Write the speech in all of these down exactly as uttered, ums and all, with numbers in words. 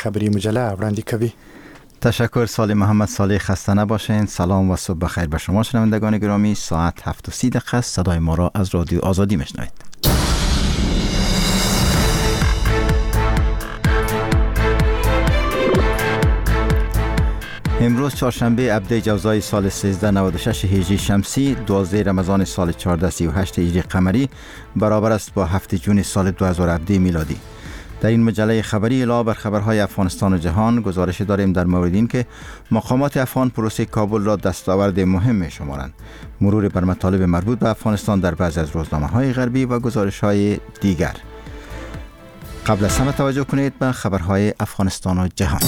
خبری مجله وړاندې کوي. تشکر سالی محمد صالح. خسته نباشین. سلام و صبح بخیر به شما شنوندگان گرامی. ساعت هفت و سی دقیقه است. صدای ما را از رادیو آزادی میشنوید. امروز چهارشنبه عبده جوزای سال سیزده نود و شش هجری شمسی، دوازده رمضان سال چهارده سی و هشت هجری قمری برابر است با هفت جون سال دو هزار و هفده میلادی. در این مجله خبری علاوه بر خبرهای افغانستان و جهان گزارش داریم در مورد این که مقامات افغان پروسه کابل را دستاورد مهم می شمارند، مرور بر مطالب مربوط به افغانستان در بعضی از روزنامه‌های غربی و گزارش‌های دیگر. قبل از همه توجه کنید به خبرهای افغانستان و جهان.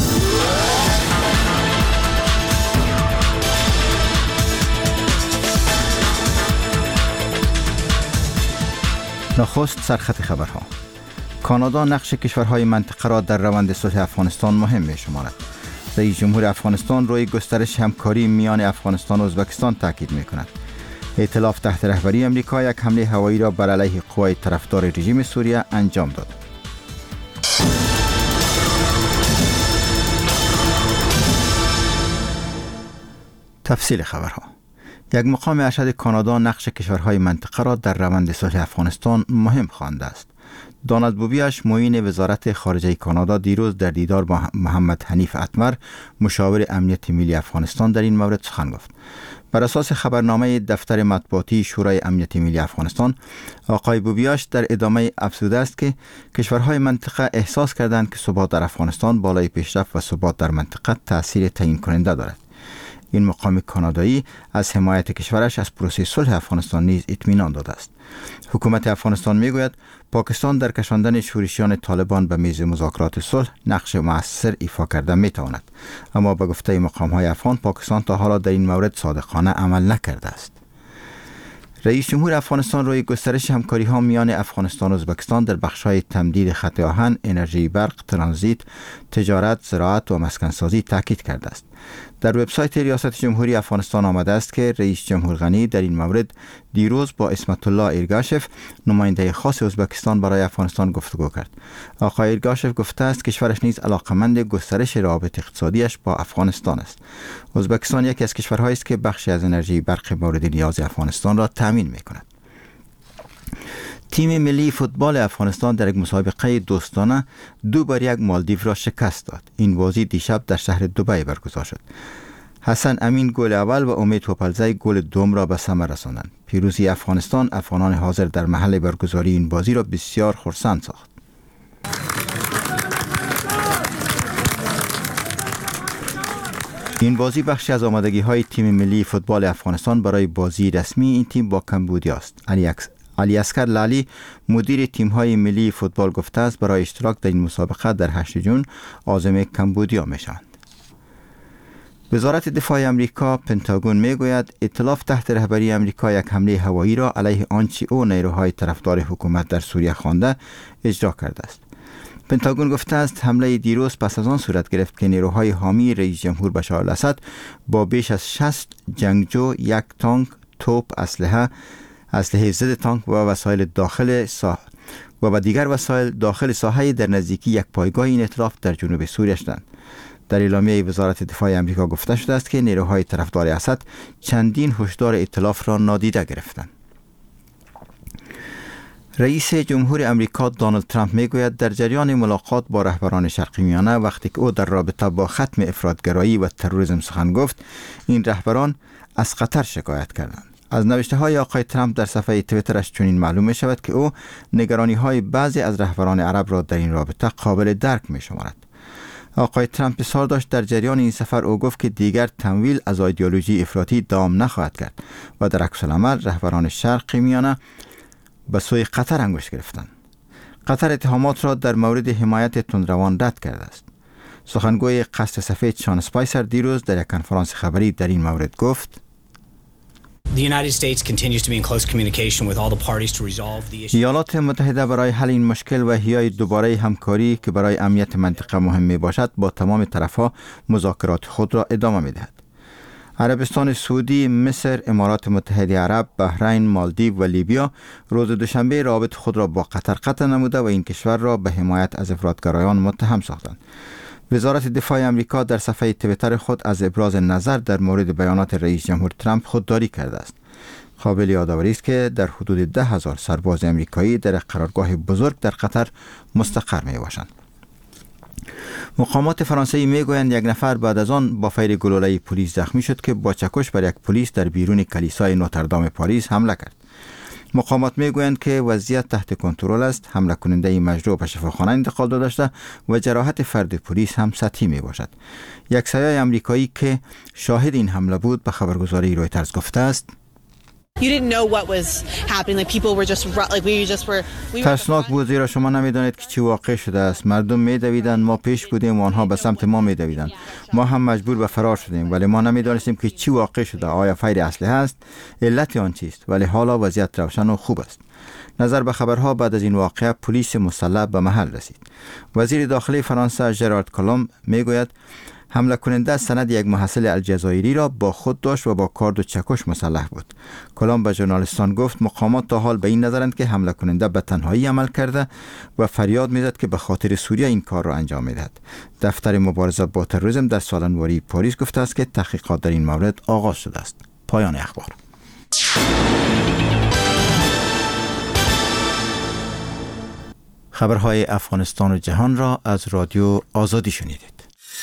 نخست سرخط خبرها. کانادا نقش کشورهای منطقه را در روند صلح افغانستان مهم می شمارد. رئیس جمهور افغانستان روی گسترش همکاری میان افغانستان و ازبکستان تاکید می کند. ائتلاف تحت رهبری امریکا یک حمله هوایی را بر علیه قوای طرفدار رژیم سوریه انجام داد. تفصیل خبرها. یک مقام ارشد کانادا نقش کشورهای منطقه را در روند صلح افغانستان مهم خوانده است. دانالد بوبیاش معین وزارت خارجه کانادا دیروز در دیدار با محمد حنیف اتمر مشاور امنیت ملی افغانستان در این مورد سخن گفت. بر اساس خبرنامه دفتر مطبوعاتی شورای امنیت ملی افغانستان، آقای بوبیاش در ادامه افزوده است که کشورهای منطقه احساس کردند که ثبات در افغانستان بالای پیشرفت و ثبات در منطقه تأثیر تعیین کننده دارد. این مقام کانادایی از حمایت کشورش از پروسه صلح افغانستان نیز اطمینان داده است. حکومت افغانستان میگوید پاکستان در کشاندن شورشیان طالبان به میز مذاکرات صلح نقش مؤثر ایفا کرده میتواند، اما به گفته مقام‌های افغان پاکستان تا حالا در این مورد صادقانه عمل نکرده است. رئیس جمهور افغانستان روی گسترش همکاری‌ها میان افغانستان و ازبکستان در بخش‌های تمدید خط آهن، انرژی برق، ترانزیت، تجارت، زراعت و مسکنسازی تاکید کرده است. در وبسایت ریاست جمهوری افغانستان آمده است که رئیس جمهور غنی در این مورد دیروز با اسمت الله ایرگاشف، نماینده خاص ازبکستان برای افغانستان گفتگو کرد. آقای ایرگاشف گفته است کشورش نیز علاقمند گسترش روابط اقتصادیش با افغانستان است. ازبکستان یکی از کشورهایی است که بخشی از انرژی برق مورد نیاز افغانستان را تامین می‌کند. تیم ملی فوتبال افغانستان در یک مسابقه دوستانه دو بر یک مالدیو را شکست داد. این بازی دیشب در شهر دبی برگزار شد. حسن امین گل اول و امید توپلزی گل دوم را به ثمر رساندند. پیروزی افغانستان افغانان حاضر در محل برگزاری این بازی را بسیار خرسند ساخت. این بازی بخشی از آمادگی های تیم ملی فوتبال افغانستان برای بازی رسمی این تیم با کمبودیا است. علی علی اصغر لالی مدیر تیم‌های ملی فوتبال گفته است برای اشتراک در این مسابقه در هشت جون عازم کمبودیا میشوند. وزارت دفاع امریکا پنتاگون میگوید ائتلاف تحت رهبری امریکا یک حمله هوایی را علیه آنچه او نیروهای طرفدار حکومت در سوریه خوانده اجرا کرده است. پنتاگون گفته است حمله دیروز پس از آن صورت گرفت که نیروهای حامی رئیس جمهور بشار الاسد با بیش از شصت جنگجو، یک تانک، توپ، اسلحه اسلحه ضد تانک و وسایل داخل ساحه و با دیگر وسایل داخل ساحه در نزدیکی یک پایگاه این ائتلاف در جنوب سوریه شدند. در اعلامیه وزارت دفاع آمریکا گفته شده است که نیروهای طرفدار اسد چندین هشدار ائتلاف را نادیده گرفتند. رئیس جمهور امریکا دونالد ترامپ میگوید در جریان ملاقات با رهبران شرق میانه وقتی که او در رابطه با ختم افراطگرایی و تروریسم سخن گفت، این رهبران از قطر شکایت کردند. از نوشته های آقای ترامپ در صفحه توییترش چنین معلوم می شود که او نگرانی های بعضی از رهبران عرب را در این رابطه قابل درک می شمارد. آقای ترامپ اصرار داشت در جریان این سفر او گفت که دیگر تمویل از ایدئولوژی افراطی دوام نخواهد کرد و در عکس العمل رهبران شرق میانه به سوی قطر انگشت گرفتند. قطر اتهامات را در مورد حمایت تندروان رد کرده است. سخنگوی قصر سفید شان اسپایسر دیروز در یک کنفرانس خبری در این مورد گفت: ایالات متحده برای حل این مشکل و احیای دوباره همکاری که برای امنیت منطقه مهم می باشد با تمام طرفها مذاکرات خود را ادامه می دهد. عربستان سعودی، مصر، امارات متحده عرب، بحرین، مالدیو و لیبیا روز دوشنبه رابط خود را با قطر قطع نموده و این کشور را به حمایت از افراطگرایان متهم ساختند. وزارت دفاع امریکا در صفحه توییتر خود از ابراز نظر در مورد بیانات رئیس جمهور ترامپ خودداری کرده است. قابل یادآوری است که در حدود ده هزار سرباز امریکایی در قرارگاه بزرگ در قطر مستقر می باشند. مقامات فرانسوی می گویند یک نفر بعد از آن با فیر گلوله پلیس زخمی شد که با چکش بر یک پلیس در بیرون کلیسای نوتردام پاریس حمله کرد. مقامات می گویند که وضعیت تحت کنترل است. حمله کننده مجروح به شفاخانه انتقال داده شده و جراحت فرد پلیس هم سطحی می باشد. یک سیاه آمریکایی که شاهد این حمله بود به خبرگزاری رویترز گفته است: ترسناک بود، زیرا شما نمیدانید که چی واقع شده است. مردم میدویدند، ما پیش بودیم و آنها به سمت ما میدویدند. ما هم مجبور به فرار شدیم، ولی ما نمیدانستیم که چی واقع شده. آیا فیر اسلحه است؟ علت آن چیست؟ ولی حالا وضعیت روشن و خوب است. نظر به خبرها بعد از این واقعه پلیس مسلح به محل رسید. وزیر داخلی فرانسه ژرارد کلوم میگوید حمله کننده سند یک محصل الجزایری را با خود داشت و با کارد و چکش مسلح بود. کلام به ژورنالیستان گفت مقامات تا حال به این نظرند که حمله کننده به تنهایی عمل کرده و فریاد میزد که به خاطر سوریه این کار را انجام میدهد. دفتر مبارزه با تروریسم در سالنواری پاریس گفته است که تحقیقات در این مورد آغاز شده است. پایان اخبار. خبرهای افغانستان و جهان را از رادیو آزادی شنیدید.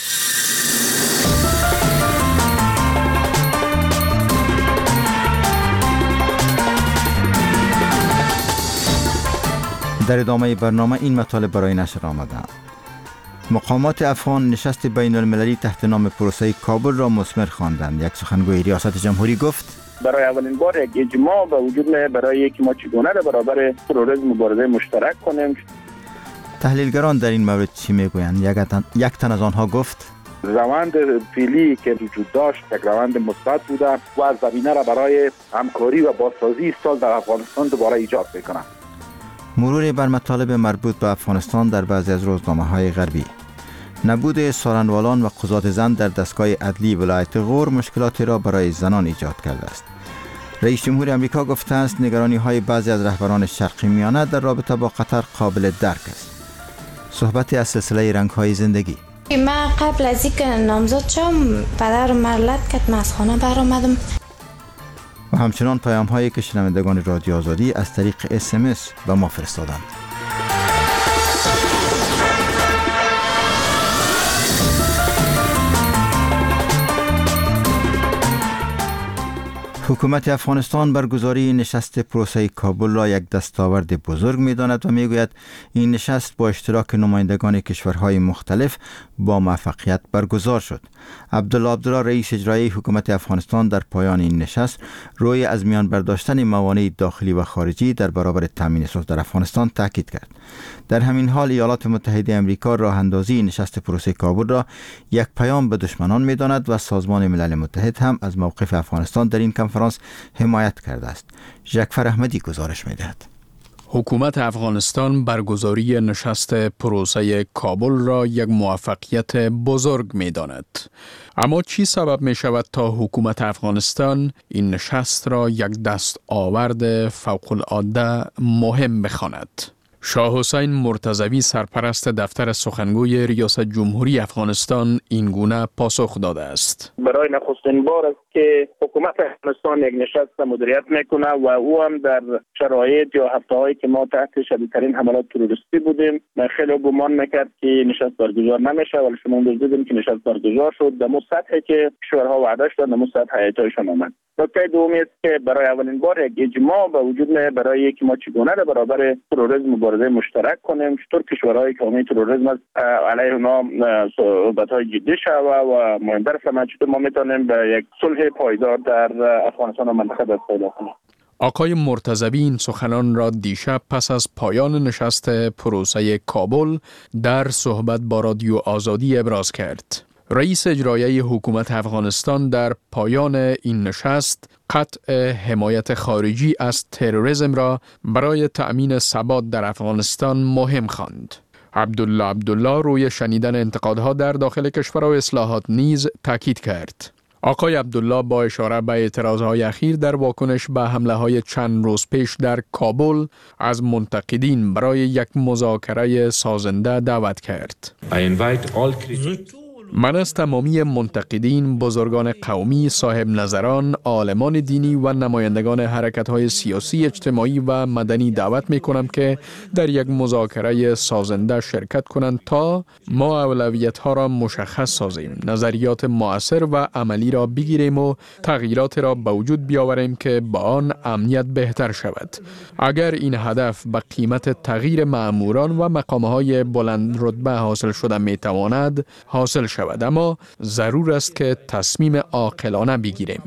در ادامه برنامه این مطالب برای نشر آمده. مقامات افغان نشست بین المللی تحت نام پروسه کابل را مثمر خواندند. یک سخنگوی ریاست جمهوری گفت برای اولین بار یک اجماع به وجود میاد برای اینکه ما چگونه در برابر تروریسم مبارزه مشترک کنیم. تحلیلگران در این مورد چی میگویند؟ یک تن, یک تن از آنها گفت روند فعلی که وجود داشت یک روند مثبت بوده و زمینه را برای همکاری و بازسازی سال در افغانستان دوباره ایجاد میکنه. مرور بر مطالب مربوط به افغانستان در بعضی از روزنامه‌های غربی. نبود سالنوالان و قضات زن در دستگاه عدلی ولایت غور مشکلاتی را برای زنان ایجاد کرده است. رئیس جمهور امریکا گفته است نگرانی‌های بعضی از رهبران شرقی میانه در رابطه با قطر قابل درک است. صحبت از سلسله رنگ‌های زندگی. من قبل از اینکه نامزد شم پدر مرلت کرد، من از خانه برآمدم. و همچنان پیام هایی که شنوندگان رادیو آزادی از طریق اس ام اس به ما فرستادند. حکومت افغانستان برگزاری نشست پروسه کابل را یک دستاورد بزرگ می‌داند و می‌گوید این نشست با اشتراک نمایندگان کشورهای مختلف با موفقیت برگزار شد. عبدالله عبدالله رئیس اجرایی حکومت افغانستان در پایان این نشست روی از میان برداشتن موانع داخلی و خارجی در برابر تامین صلح در افغانستان تاکید کرد. در همین حال ایالات متحده آمریکا راه اندازی نشست پروسه کابل را یک پیام به دشمنان می‌داند و سازمان ملل متحد هم از موقف افغانستان در این کنفرانس حمایت کرده است. جعفر احمدی گزارش می‌دهد. حکومت افغانستان برگزاری نشست پروسه کابل را یک موفقیت بزرگ می‌داند. اما چی سبب می شود تا حکومت افغانستان این نشست را یک دستاورد فوق‌العاده مهم بخواند؟ شاه حسین مرتضوی سرپرست دفتر سخنگوی ریاست جمهوری افغانستان این گونه پاسخ داده است. برای نخستین بار است که حکومت افغانستان یک نشست مدیریت میکنه و او هم در شرایط یا هفته‌هایی که ما تحت شدیدترین حملات تروریستی بودیم. من خیلی گمان میکرد که نشست برگزار نمیشه، ولی شما دیدیم که نشست برگزار شد. در سطحی که کشورها وعده شدند، در سطح هیئت‌هایشان آمد. نکته دومی است که برای اولین بار یک اجماع به وجود میاد برای اینکه ما چگونه در برابر تروریسم مبارزه مشترک کنیم. چطور کشورهایی که حامی تروریسم است علیه اونا صحبت‌های جدی شود و مهمتر از همه چطور ما میتونیم به یک صلح پایدار در افغانستان و منطقه دست پیدا کنیم. آقای مرتضوی این سخنان را دیشب پس از پایان نشست پروسه کابل در صحبت با رادیو آزادی ابراز کرد. رئیس اجرایی حکومت افغانستان در پایان این نشست قطع حمایت خارجی از تروریسم را برای تأمین ثبات در افغانستان مهم خواند. عبدالله عبدالله روی شنیدن انتقادها در داخل کشور و اصلاحات نیز تاکید کرد. آقای عبدالله با اشاره به اعتراضهای اخیر در واکنش به حمله های چند روز پیش در کابل از منتقدین برای یک مذاکره سازنده دعوت کرد. من از تمامی منتقدین، بزرگان قومی، صاحب نظران، عالمان دینی و نمایندگان حرکت‌های سیاسی، اجتماعی و مدنی دعوت می‌کنم که در یک مذاکره سازنده شرکت کنند تا ما اولویت‌ها را مشخص سازیم، نظریات مؤثر و عملی را بگیریم و تغییرات را به وجود بیاوریم که با آن امنیت بهتر شود. اگر این هدف به قیمت تغییر مأموران و مقام‌های بلند رتبه حاصل شده می‌تواند حاصل شود، اما ضرور است که تصمیم عاقلانه بگیریم.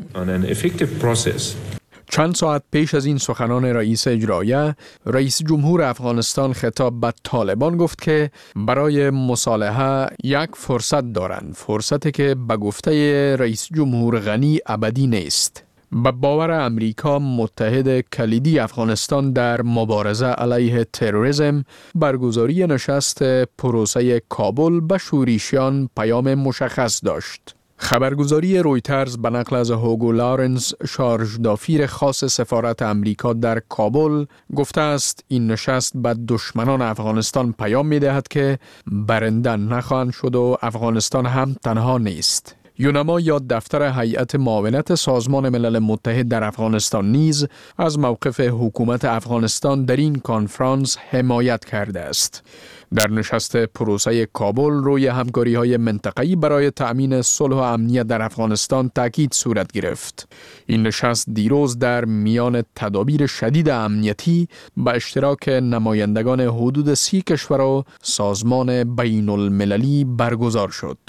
چند ساعت پیش از این سخنان رئیس اجرایه، رئیس جمهور افغانستان خطاب به طالبان گفت که برای مصالحه یک فرصت دارند، فرصتی که به گفته رئیس جمهور غنی ابدی نیست. به باور امریکا، متحد کلیدی افغانستان در مبارزه علیه تروریسم، برگزاری نشست پروسه کابل به شوریشیان پیام مشخص داشت. خبرگزاری رویترز به نقل از هوگو لارنس، شارژ دافیر خاص سفارت امریکا در کابل، گفته است این نشست به دشمنان افغانستان پیام می دهد که برنده نخواهند شد و افغانستان هم تنها نیست. یونما یا دفتر هیئت معاونت سازمان ملل متحد در افغانستان نیز از موقف حکومت افغانستان در این کنفرانس حمایت کرده است. در نشست پروسه کابل روی همکاری‌های منطقه‌ای برای تأمین صلح و امنیت در افغانستان تاکید صورت گرفت. این نشست دیروز در میان تدابیر شدید امنیتی به اشتراک نمایندگان حدود سی کشور و سازمان بین المللی برگزار شد.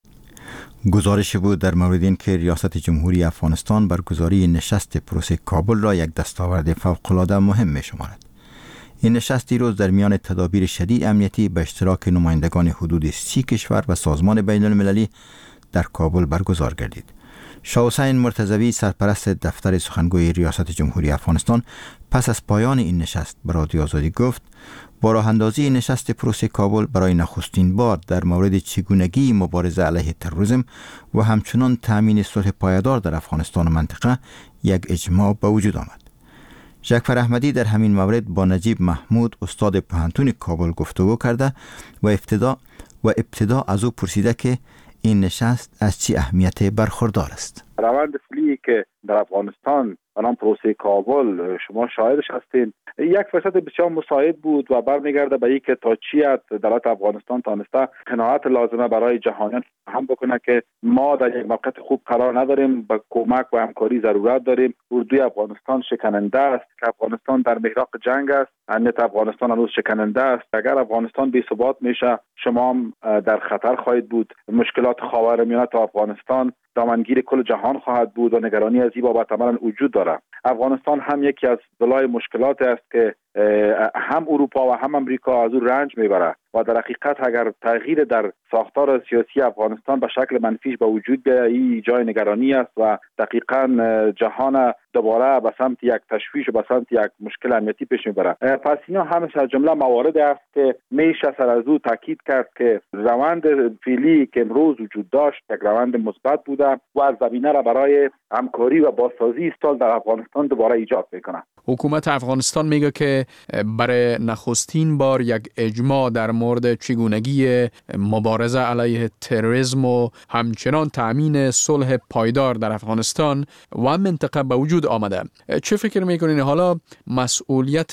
گزارش بود در مورد این که ریاست جمهوری افغانستان برگزاری نشست پروسه کابل را یک دستاورد فوق‌العاده مهم می‌شمارد. این نشست دیروز در میان تدابیر شدید امنیتی به اشتراک نمایندگان حدود سی کشور و سازمان بین المللی در کابل برگزار گردید. شاه حسین مرتضوی، سرپرست دفتر سخنگوی ریاست جمهوری افغانستان، پس از پایان این نشست به رادیو آزادی گفت با راه اندازی نشست پروسه کابل برای نخستین بار در مورد چگونگی مبارزه علیه تروریسم و همچنان تأمین صلح پایدار در افغانستان و منطقه یک اجماع به وجود آمد. جعفر احمدی در همین مورد با نجیب محمود، استاد پوهنتون کابل، گفتگو کرده و ابتدا و ابتدا از او پرسیده که این نشست از چه اهمیت برخوردار است. روند فعلی که در افغانستان آن پروسه کابل شما شاهدش هستین، یک فرصت بسیار مساعد بود و برمیگرده به اینکه تا چی دولت افغانستان تانسته قناعت لازمه برای جهانیان هم بکنه که ما در یک موقعیت خوب قرار نداریم، به کمک و همکاری ضرورت داریم. اردوی افغانستان شکننده است، که افغانستان در محراق جنگ است، امنیت افغانستان هنوز شکننده است. اگر افغانستان بی ثبات میشه شما هم در خطر خواهید بود. مشکلات خاورمیانه تا افغانستان دامنگیر کل جهان خواهد بود و نگرانی از این بابت عملاً وجود داره. افغانستان هم یکی از دلای مشکلات است که هم اروپا و هم امریکا از او رنج میبره و در حقیقت اگر تغییر در ساختار سیاسی افغانستان به شکل منفیش به وجود بیاید، این جای نگرانی است و دقیقاً جهان دوباره به سمت یک تشویش و به سمت یک مشکل امنیتی پیش میبره. پس اینا همش از جمله موارد است که میشه سر از او تاکید کرد که روند فعلی که امروز وجود داشت یک روند مثبت بوده و از زمینه را برای همکاری و بازسازی استال در افغانستان دوباره ایجاد میکنه. حکومت افغانستان میگه که برای نخستین بار یک اجماع در مورد چگونگی مبارزه علیه تروریسم و همچنان تأمین صلح پایدار در افغانستان و منطقه به وجود آمده. چه فکر میکنین حالا مسئولیت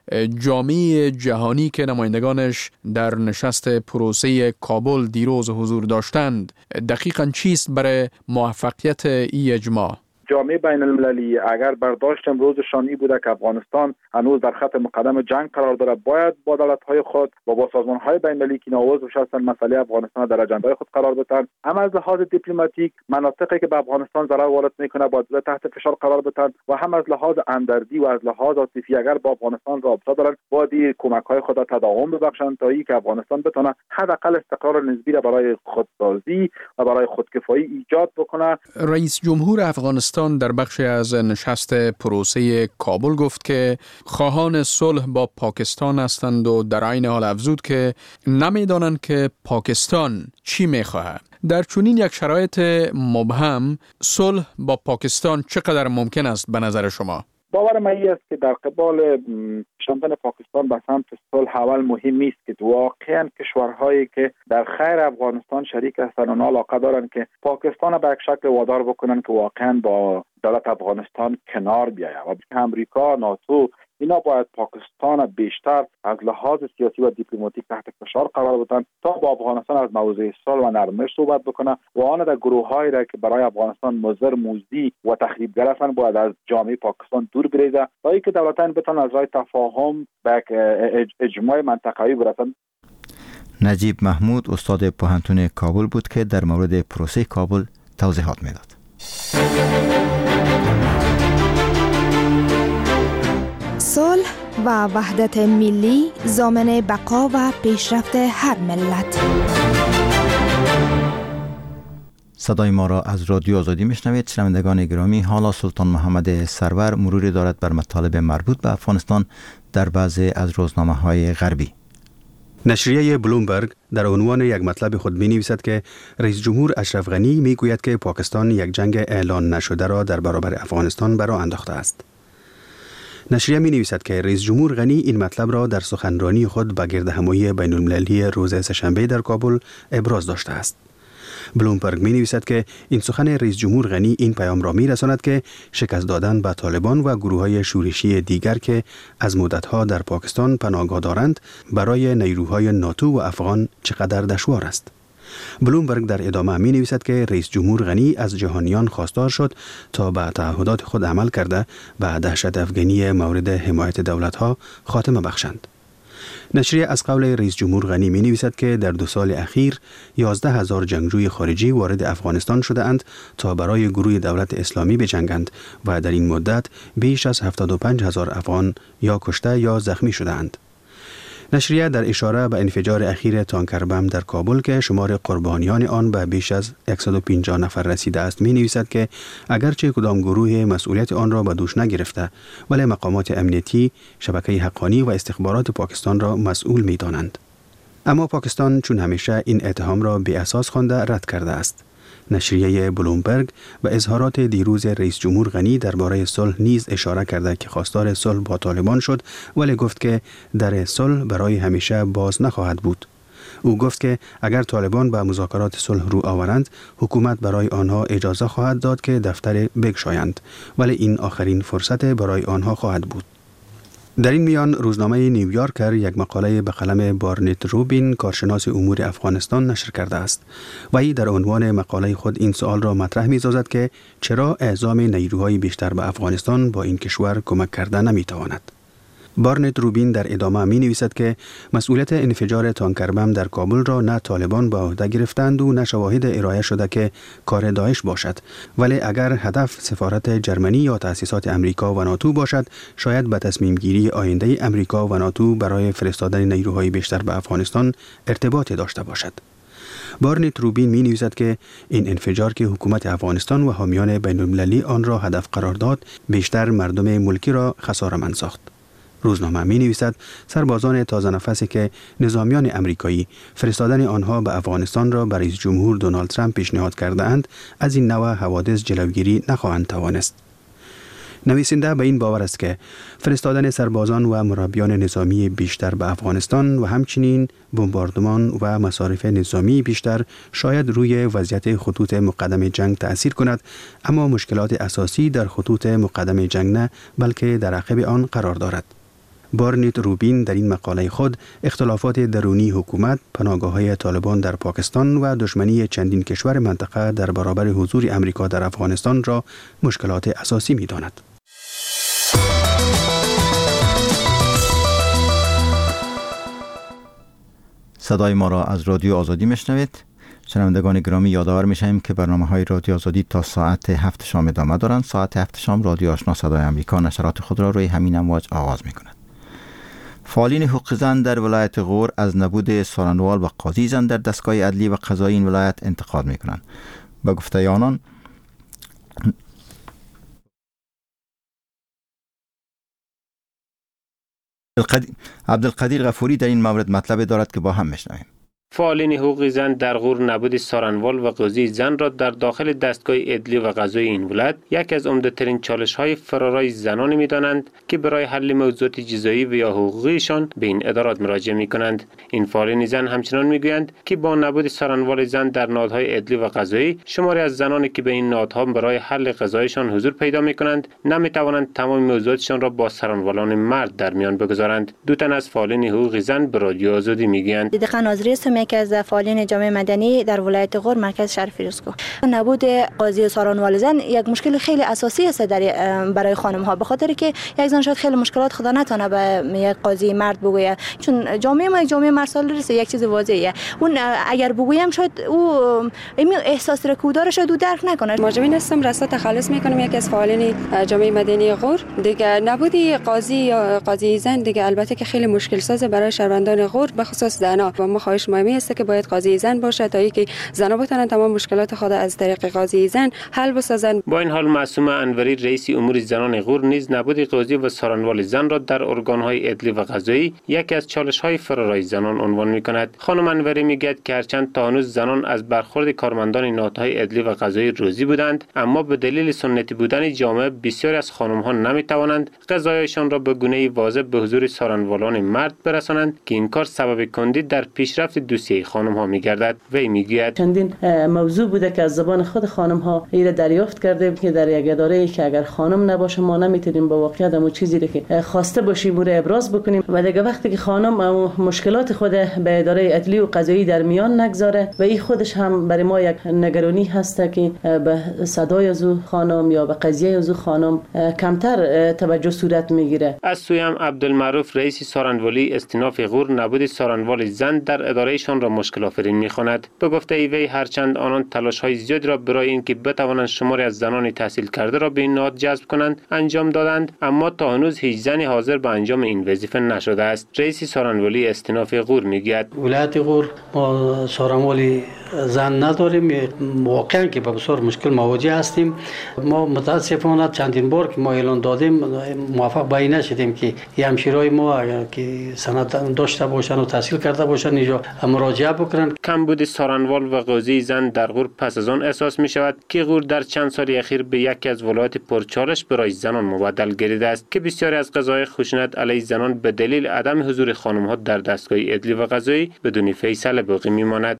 جامعه جهانی که نمایندگانش در نشست پروسه کابل دیروز حضور داشتند دقیقاً چیست برای موفقیت این اجماع؟ جامعه بین المللی اگر برداشت امروزشان این بوده که افغانستان هنوز در خط مقدم جنگ قرار داره، باید با دولت‌های خود و با سازمان‌های بین المللی که نوآوردش هستند مسئله افغانستان در اجندای خود قرار بدن. هم از لحاظ دیپلماتیک مناطقی که به افغانستان ضرر وارد میکنه باید تحت فشار قرار بدن و هم از لحاظ همدردی و از لحاظ عاطفی اگر با افغانستان رابطه دارن باید کمک‌های خود را تداوم ببخشند تا اینکه افغانستان بتونه حداقل استقرار نسبی را برای خودسازی و برای خودکفایی ایجاد بکنه. رئیس جمهور افغانستان افغانستان در بخشی از نشست پروسه کابل گفت که خواهان صلح با پاکستان هستند و در عین حال افزود که نمیدانند که پاکستان چی میخواهد. در چنین یک شرایط مبهم صلح با پاکستان چقدر ممکن است به نظر شما؟ باور من این است که در قبال شدن پاکستان به سمت صلح اول مهم است که واقعا کشورهایی که در خیر افغانستان شریک هستند و علاقه دارند که پاکستان به یک شکل وادار بکنن که واقعا با دولت افغانستان کنار بیاید و امریکا، ناتو اینا باید پاکستان بیشتر از لحاظ سیاسی و دیپلماتیک تحت فشار قرار بدن تا با افغانستان از موضوع صلح و نرمش صحبت بکنه و آن در گروه‌هایی را که برای افغانستان مضر، موذی و تخریبگر هستند باید از جامعه پاکستان دور بریزه تا اینکه دولتان بتوانند از راه تفاهم به اجماع منطقه‌ای برسند. نجیب محمود استاد پوهنتون کابل بود که در مورد پروسه کابل توضیحات میداد. صلح و وحدت ملی ضامن بقا و پیشرفت هر ملت. صدای ما را از رادیو آزادی میشنوید. شنوندگان گرامی، حالا سلطان محمد سرور مروری دارد بر مطالب مربوط به افغانستان در بعضی از روزنامه‌های غربی. نشریه بلومبرگ در عنوان یک مطلب خود می نویسد که رئیس جمهور اشرف غنی می گوید که پاکستان یک جنگ اعلان نشده را در برابر افغانستان به راه انداخته است. نشریه می نویسد که رئیس جمهور غنی این مطلب را در سخنرانی خود به گردهمایی بین المللی روز سه‌شنبه در کابل ابراز داشته است. بلومبرگ می نویسد که این سخن رئیس جمهور غنی این پیام را می رساند که شکست دادن به طالبان و گروه‌های شورشی دیگر که از مدت‌ها در پاکستان پناهگاه دارند برای نیروهای ناتو و افغان چقدر دشوار است. بلومبرگ در ادامه می نویسد که رئیس جمهور غنی از جهانیان خواستار شد تا به تعهدات خود عمل کرده به دهشت افغانی مورد حمایت دولت‌ها خاتمه بخشند. نشریه از قول رئیس جمهور غنی می نویسد که در دو سال اخیر یازده هزار جنگجوی خارجی وارد افغانستان شده اند تا برای گروه دولت اسلامی بجنگند و در این مدت بیش از هفتاد و پنج هزار افغان یا کشته یا زخمی شده اند. نشریه در اشاره به انفجار اخیر تانکر بم در کابل که شمار قربانیان آن به بیش از صد و پنجاه نفر رسیده است می نویسد که اگرچه کدام گروه مسئولیت آن را به دوش نگرفته ولی مقامات امنیتی، شبکه حقانی و استخبارات پاکستان را مسئول می دانند. اما پاکستان چون همیشه این اتهام را بی اساس خوانده رد کرده است. نشریه بلومبرگ به اظهارات دیروز رئیس جمهور غنی درباره صلح نیز اشاره کرده که خواستار صلح با طالبان شد ولی گفت که در صلح برای همیشه باز نخواهد بود. او گفت که اگر طالبان به مذاکرات صلح رو آورند حکومت برای آنها اجازه خواهد داد که دفتر بگشایند ولی این آخرین فرصت برای آنها خواهد بود. در این میان روزنامه نیویورکر یک مقاله به قلم بارنت روبین کارشناس امور افغانستان نشر کرده است و ای در عنوان مقاله خود این سوال را مطرح می‌سازد که چرا اعزام نیروهای بیشتر به افغانستان با این کشور کمک کرده نمی‌تواند. بارنت روبین در ادامه می نویسد که مسئولیت انفجار تانکر بم در کابل را نه طالبان به عهده گرفتند و نه شواهد ارائه شده که کار داعش باشد، ولی اگر هدف سفارت جرمنی یا تأسیسات امریکا و ناتو باشد شاید به تصمیم گیری آینده امریکا و ناتو برای فرستادن نیروهای بیشتر به افغانستان ارتباطی داشته باشد. بارنت روبین می نویسد که این انفجار که حکومت افغانستان و حامیان بین المللی آن را هدف قرار داد بیشتر مردم ملکی را خساره‌مند ساخت. روزنامه می نویسد سربازان تازه نفسی که نظامیان امریکایی فرستادن آنها به افغانستان را برای رئیس جمهور دونالد ترامپ پیشنهاد کرده اند از این نوع حوادث جلوگیری نخواهند توانست. نویسنده به این باور است که فرستادن سربازان و مربیان نظامی بیشتر به افغانستان و همچنین بمباردمان و مصارف نظامی بیشتر شاید روی وضعیت خطوط مقدم جنگ تأثیر کند، اما مشکلات اساسی در خطوط مقدم جنگ نه بلکه در عقب آن قرار دارد. بارنت روبین در این مقاله خود اختلافات درونی حکومت، پناهگاه‌های طالبان در پاکستان و دشمنی چندین کشور منطقه در برابر حضور امریکا در افغانستان را مشکلات اساسی می‌داند. صدای ما را از رادیو آزادی میشنوید. شنوندگان گرامی یادآور میشیم که برنامه‌های رادیو آزادی تا ساعت هفت شام ادامه دارند. ساعت هفت شام رادیو آشنا صدای امریکا نشرات خود را روی همین امواج آغاز می‌کند. فعالین حقوق زن در ولایت غور از نبود سارنوال و قاضی زن در دستگاه عدلی و قضایی این ولایت انتقاد می‌کنند. با گفته آنان عبدالقدیر غفوری در این مورد مطلب دارد که با هم میشنویم. فعالین حقوق زن در غور نبود سارنوال و قاضی زن را در داخل دستگاه عدلی و قضایی این ولایت یکی از عمده‌ترین چالش‌های فرارای زنان می‌دانند که برای حل موضوعات جزایی و یا حقوقیشان به این ادارات مراجعه می‌کنند. این فعالین زن همچنان می‌گویند که با نبود سارنوال زن در نهادهای عدلی و قضایی، شماری از زنانی که به این نهادها برای حل قضایشان حضور پیدا می‌کنند، نمی‌توانند تمام موضوعاتشان را با سارنوالان مرد در میان بگذارند. دو تن از فعالین حقوق زن به رادیو آزادی می‌گویند: یکی از فعالین جامعه مدنی در ولایت غور مرکز شهر فیروزکوه. نبود قاضی سارنوال زن یک مشکل خیلی اساسی است در برای خانم ها، به خاطر که یک زن شاید خیلی مشکلات خدا نتونه به یک قاضی مرد بگوید، چون جامعه ما یک جامعه مرسال یک چیز واضحه. اون اگر بگویم شاید او این احساس را که داره شاید او درک نکنه. ماجبین هستم راستا تخلص میکنم یک از فعالین جامعه مدنی غور. دیگه نبودی قاضی یا قاضی زن دیگه البته که خیلی مشکل سازه برای شهروندان غور، به خصوص زنا. و ما خواهش مهمی است که باید قاضی زن باشه تا اینکه زنها بتونن تمام مشکلات خود از طریق قاضی زن حل بسازن. با این حال معصومه انوری رئیس امور زنان غور نیز نبود قاضی و سارنوال زن را در ارگان‌های عدلی و قضایی یکی از چالش‌های فرارای زنان عنوان می‌کند. خانم انوری میگوید که هرچند تا هنوز زنان از برخورد کارمندان نهادهای عدلی و قضایی روزی بودند، اما به دلیل سنتی بودن جامعه بسیاری از خانم‌ها نمی‌توانند قضایشان را به گونه‌ای واضح به حضور سارنوالان مرد برسانند که این کار سبب کندی در پیشرفت دوسیه خانم ها میگردد. وی میگوید چندین موضوع بوده که از زبان خود خانم ها ایره دریافت کردیم که در یک اداره که اگر خانم نباشه ما نمیتونیم با واقعیت همون چیزی که خواسته باشیم رو ابراز بکنیم، و دیگه وقتی که خانم مشکلات خود به اداره عدلی و قضایی در میان نگذاره و این خودش هم برای ما یک نگرانی هست که به صدای از خانم یا به قضیه از خانم کمتر توجه صورت میگیره. از سوی هم عبدالمعروف رئیس سارنوالی استیناف غور نبود سارنوال زن در ادارهشان را مشکل آفرین می‌خواند. به گفته وی هرچند آنان تلاش‌های زیادی را برای اینکه بتوانند شماری از زنان تحصیل کرده را به این نهاد جذب کنند انجام دادند، اما تا هنوز هیچ زنی حاضر به انجام این وظیفه نشده است. رئیس سارنوالی استیناف غور میگوید ولایت غور ما سارنوالی زن نداریم، واقعا که به بسیار مشکل مواجه هستیم. ما متاسفانه چندین بار که ما اعلان دادیم موفق به این نشدیم که همشیرای ما اگر که سند داشته باشن و تحصیل کرده باشن اینجا مراجعه بکنن. کمبود سارنوال و قاضی زن در غور پس از آن احساس می شود که غور در چند سال اخیر به یکی از ولایات پرچالش برای زنان مبدل گردیده است که بسیاری از قضاهای خشونت علیه زنان به دلیل عدم حضور خانم‌ها در دستگاه عدلی و قضایی بدون فیصله باقی می‌ماند.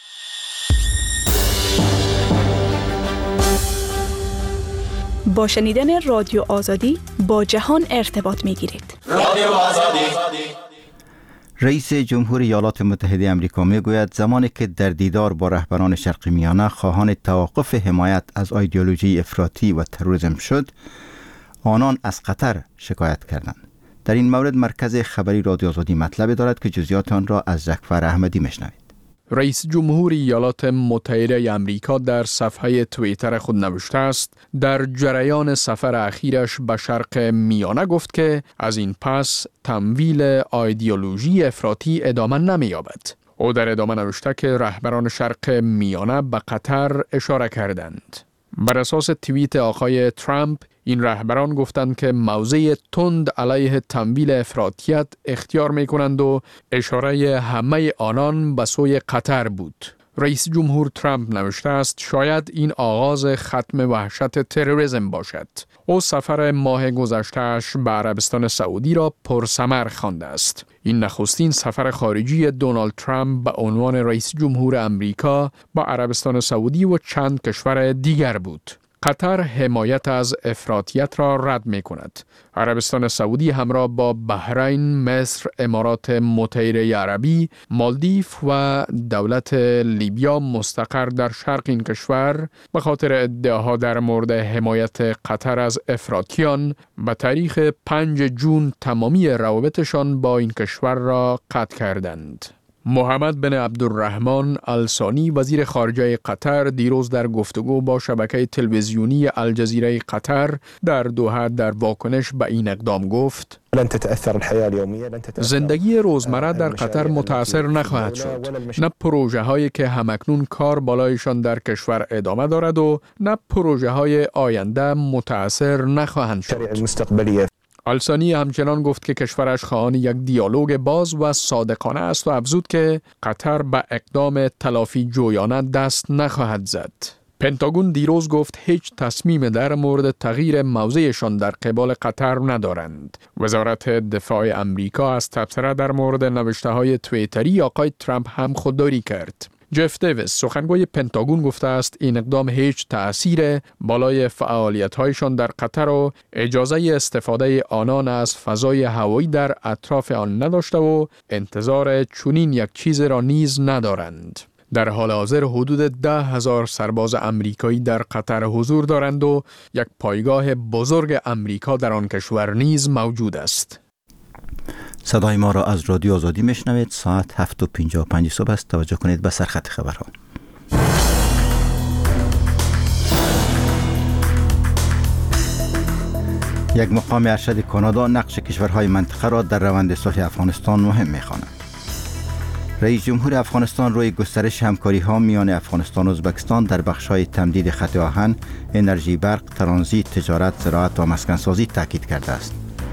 با شنیدن رادیو آزادی با جهان ارتباط می‌گیرید. رادیو آزادی. رئیس جمهور ایالات متحده آمریکا میگوید زمانی که در دیدار با رهبران شرق میانه خواهان توقف حمایت از ایدئولوژی افراطی و تروریسم شد، آنان از قطر شکایت کردند. در این مورد مرکز خبری رادیو آزادی مطلب دارد که جزئیات آن را از جعفر احمدی میشنوید. رئیس جمهور ایالات متحده آمریکا در صفحه توییتر خود نوشته است در جریان سفر اخیرش به شرق میانه گفت که از این پس تمویل ایدئولوژی افراطی ادامه نمی‌یابد. او در ادامه نوشته که رهبران شرق میانه به قطر اشاره کردند. بر اساس توییت آقای ترامپ، این رهبران گفتند که موضع تند علیه تمویل افراطیت اختیار می کنند و اشاره همه آنان به سوی قطر بود. رئیس جمهور ترامپ نوشته است شاید این آغاز ختم وحشت تروریسم باشد. او سفر ماه گذشته‌اش به عربستان سعودی را پرثمر خوانده است. این نخستین سفر خارجی دونالد ترامپ به عنوان رئیس جمهور آمریکا با عربستان سعودی و چند کشور دیگر بود. قطر حمایت از افراطیت را رد می کند. عربستان سعودی همراه با بحرین، مصر، امارات متحده عربی، مالدیو و دولت لیبیا مستقر در شرق این کشور به خاطر ادعاها در مورد حمایت قطر از افراطیان به تاریخ پنج جون تمامی روابطشان با این کشور را قطع کردند. محمد بن عبدالرحمن الثانی وزیر خارجه قطر دیروز در گفتگو با شبکه تلویزیونی الجزیره قطر در دوحه در واکنش به این اقدام گفت زندگی روزمره در قطر متأثر نخواهد شد. نه پروژه هایی که همکنون کار بالایشان در کشور ادامه دارد و نه پروژه های آینده متأثر نخواهند شد. آلسانی همچنان گفت که کشورش خواهان یک دیالوگ باز و صادقانه است و افزود که قطر به اقدام تلافی جویانه دست نخواهد زد. پنتاگون دیروز گفت هیچ تصمیم در مورد تغییر موضعشان در قبال قطر ندارند. وزارت دفاع امریکا از تبصره در مورد نوشته‌های توییتری آقای ترامپ هم خودداری کرد. جف دیویس سخنگوی پنتاگون گفته است این اقدام هیچ تأثیر بالای فعالیت‌هایشان در قطر و اجازه استفاده آنان از فضای هوایی در اطراف آن نداشته و انتظار چنین یک چیز را نیز ندارند. در حال حاضر حدود ده هزار سرباز امریکایی در قطر حضور دارند و یک پایگاه بزرگ امریکا در آن کشور نیز موجود است. صدای ما را از رادیو آزادی میشنوید. ساعت هفت و پنجاه و پنج صبح است. توجه کنید به سرخط خبرها. یک مقام ارشد کانادا نقش کشورهای منطقه را در روند صلح افغانستان مهم می‌خواند. رئیس جمهور افغانستان روی گسترش همکاری‌ها میان افغانستان و ازبکستان در بخش‌های تمدید خط آهن، انرژی برق، ترانزیت، تجارت، زراعت و مسکنسازی تاکید کرده است.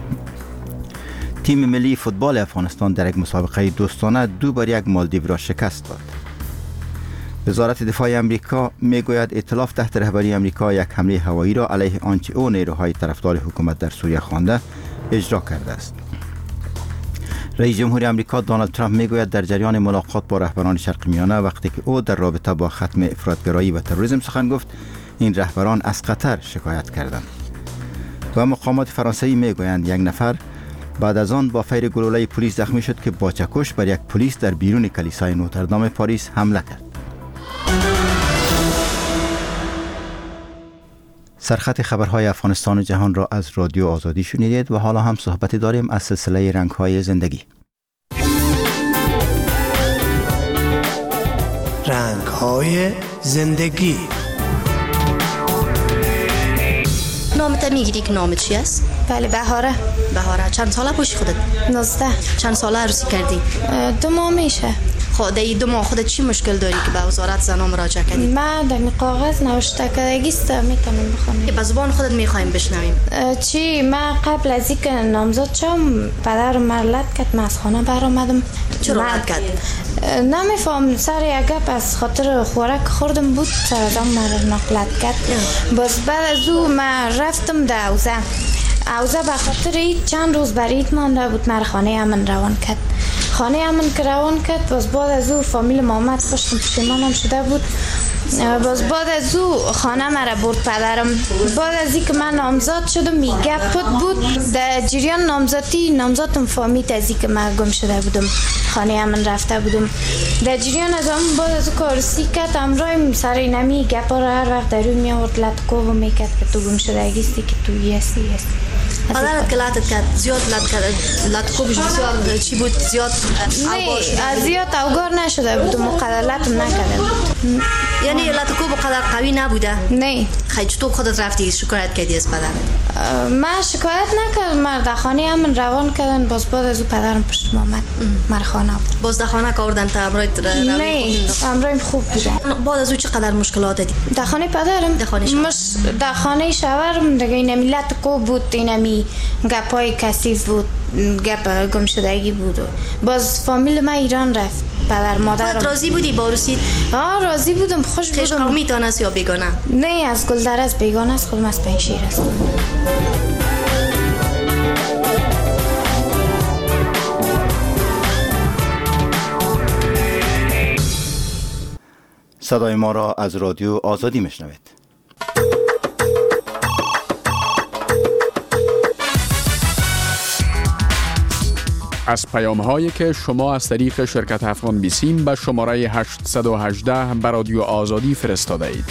تیم ملی فوتبال افغانستان در یک مسابقه دوستانه دو بر یک مالدیو را شکست داد. وزارت دفاع امریکا میگوید ائتلاف تحت رهبری امریکا یک حمله هوایی را علیه آنچه او نیروهای طرفدار حکومت در سوریه خوانده اجرا کرده است. رئیس جمهور امریکا دونالد ترامپ میگوید در جریان ملاقات با رهبران شرق میانه وقتی که او در رابطه با ختم افراطگرایی و تروریسم سخن گفت، این رهبران از قطر شکایت کردند. و مقامات فرانسوی میگویند یک نفر بعد از آن با فیر گلوله پلیس زخمی شد که با چکش بر یک پلیس در بیرون کلیسای نوتردام پاریس حمله کرد. سرخط خبرهای افغانستان و جهان را از رادیو آزادی شنیدید و حالا هم صحبت داریم از سلسله رنگ‌های زندگی. رنگ‌های زندگی. نامت میگیری که نامت چی است؟ بله بهاره. بهاره. چند ساله پشت خودت؟ نوزده. چند ساله عروسی کردی؟ دو ماه میشه. خب در دو ماه خودت چی مشکل داری که به وزارت زنان مراجعه کردی؟ من در کاغذ نوشته کردگیست میتونم بخونم. که به زبان خودت میخوایم بشنویم. چی من قبل از اینکه نامزد شم پدر مرلت کرد، من از خانه برآمدم. چرا رد کرد؟ نمیفهم، سر یک گپ از خاطر خوراک خوردم بود سر از آن مرا نقلت کرد. باز بعد از او من رفتم در حوزه. حوزه به خاطر اید چند روز برید مانده بود، مرا خانه امن روان کرد. خانه امن که روان کرد باز بعد از او فامیل محمد پشتم پشیمانم شده بود. باز بعد از او خانه مرا برد پدرم. بعد از اینکه من نامزاد شدم میگه پد بود در جریان نامزدی نامزادم فهمید از اینکه من گم شده بودم، خانه امن رفته بودم. در جریان از اون بعد از او کارسی کرد امروی سر اینمی گپا را هر وقت در روی می آورد لطکو و میکرد که تو گم شده گیستی که تو یستی هستی. پدرت که لطت کرد زیاد لط کرد لطکو بشون زیاد چی بود زیاد نه زیاد اوگار نشده بود و مقدلتم نکرده بود. یعنی لطکو بقدر قوی نبوده؟ نه. خیلی تو خودت رفتی شکایت کردی از پدرت؟ من شکایت نکردم، من در خانه همون روان کردن. باز بعد از او پدرم پشت آمد مر خانه بود. باز در خانه کاردن تا امروی نه امروی خوب بودن. بعد از او چقدر مشکلات دیدی؟ در خانه پدرم در خانه شوهر مش در خانه شوهرم دیگه اینمی لطکو بود، اینمی گپای کثیف بود، گپ گم شدگی بود. باز فامیل من ایران رفت. پدر مادرم. خودت راضی بودی با عروسی؟ آه راضی بودم، خوش بودم. خیش قومی تان است یا بیگانه؟ نه از گلدر است، بیگانه است. خودم از پنشیر است. صدای ما را از رادیو آزادی میشنوید. از پیام هایی که شما از طریق شرکت افغان بیسیم به شماره هشتصد و هجده به رادیو آزادی فرستاده اید.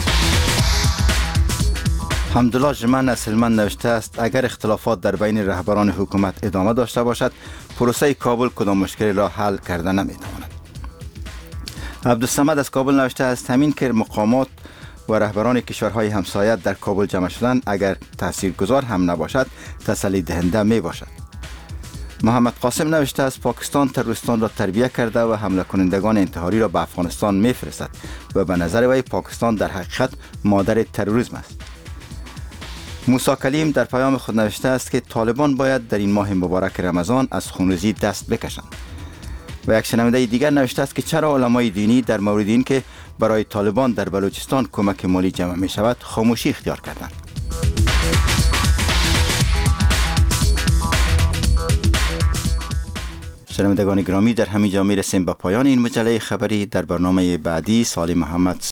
حمدالله جمن از هلمند نوشته است اگر اختلافات در بین رهبران حکومت ادامه داشته باشد پروسه کابل کدام مشکلی را حل کرده نمیتواند. عبدالصمد از کابل نوشته است همین که مقامات و رهبران کشورهای همسایه در کابل جمع شدن اگر تاثیرگذار هم نباشد تسلی دهنده می باشد. محمد قاسم نوشته است پاکستان تروریستان را تربیه کرده و حمله کنندگان انتحاری را به افغانستان میفرستد و به نظر وی پاکستان در حقیقت مادر تروریسم است. موسی کلیم در پیام خود نوشته است که طالبان باید در این ماه مبارک رمضان از خونریزی دست بکشند. و یک شنونده دیگر نوشته است که چرا علمای دینی در مورد این که برای طالبان در بلوچستان کمک مالی جمع می شود خاموشی اختیار کردند. شنوندگان گرامی، در همین جا می رسیم به پایان این مجله خبری. در برنامه بعدی سالی محمد